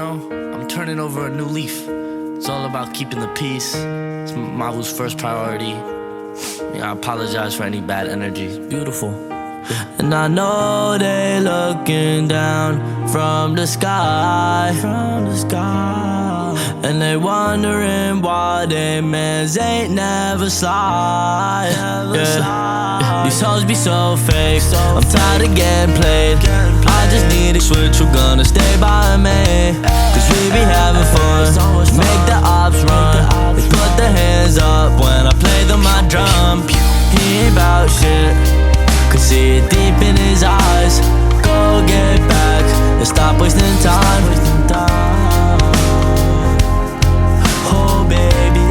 I'm turning over a new leaf. It's all about keeping the peace. It's Mabu's first priority. I apologize for any bad energy. It's beautiful. And I know they looking down from the sky, and they wondering why they mans ain't never slide. These hoes be so fake, I'm tired of getting played. I just need a switch, who gonna stay by me? Cause we be having fun, make the ops run. They put their hands up when I play them my drum. He ain't bout shit, could see it deep in his eyes. Go get back and stop wasting time. Oh baby,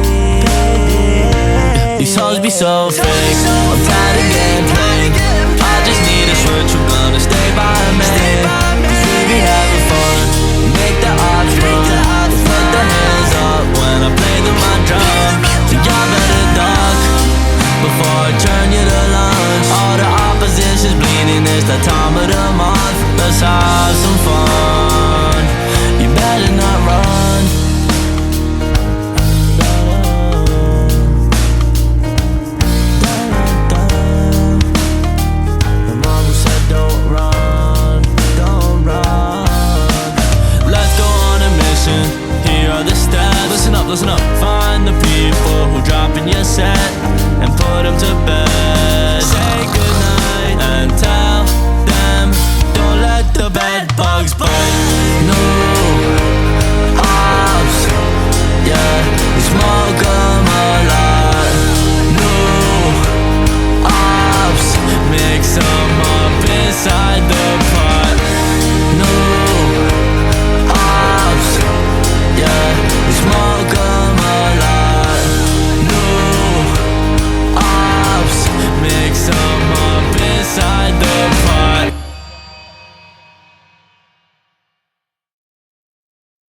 these hoes be so fake, I'm tired of getting played. I just need a switch, who gonna stay by me? Cause we be having fun, make the odds run. Put their hands up when I play them my drum. So y'all better duck before I turn you to lunch. All the opposition's bleeding, it's the time of the month. Let's have some fun, you better not run. My mama said don't run, don't run. Let's go on a mission, here are the steps. Listen up, listen up. Find the people who dropping your set and put them to bed.